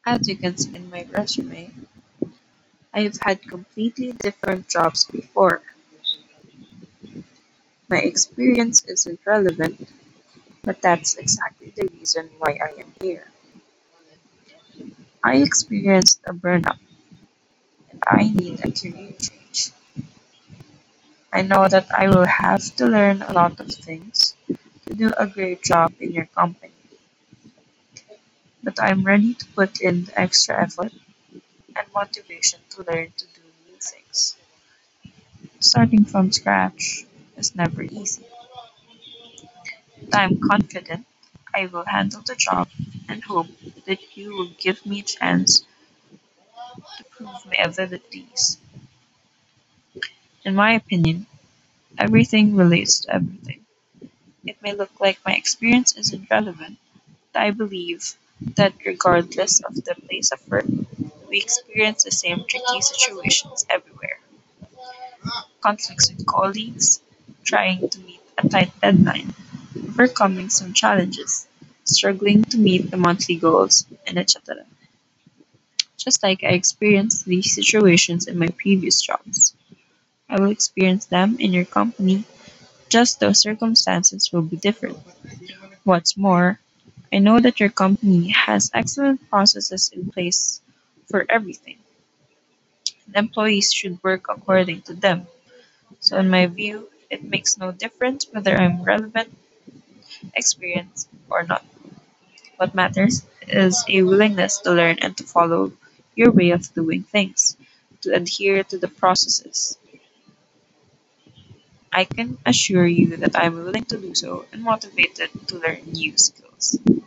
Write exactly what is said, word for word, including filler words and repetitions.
As you can see in my resume, I've had completely different jobs before. My experience isn't relevant, but that's exactly the reason why I am here. I experienced a burnout and I need a career change. I know that I will have to learn a lot of things to do a great job in your company, but I'm ready to put in the extra effort and motivation to learn to do new things. Starting from scratch is never easy, but I'm confident I will handle the job and hope that you will give me a chance to prove my abilities. In my opinion, everything relates to everything. It may look like my experience isn't relevant, but I believe that regardless of the place of work, we experience the same tricky situations everywhere. Conflicts with colleagues, trying to meet a tight deadline, overcoming some challenges, struggling to meet the monthly goals, and et cetera. Just like I experienced these situations in my previous jobs, I will experience them in your company, just those circumstances will be different. What's more, I know that your company has excellent processes in place for everything, and employees should work according to them. So, in my view, it makes no difference whether I'm relevant, experienced, or not. What matters is a willingness to learn and to follow your way of doing things, to adhere to the processes. I can assure you that I'm willing to do so and motivated to learn new skills.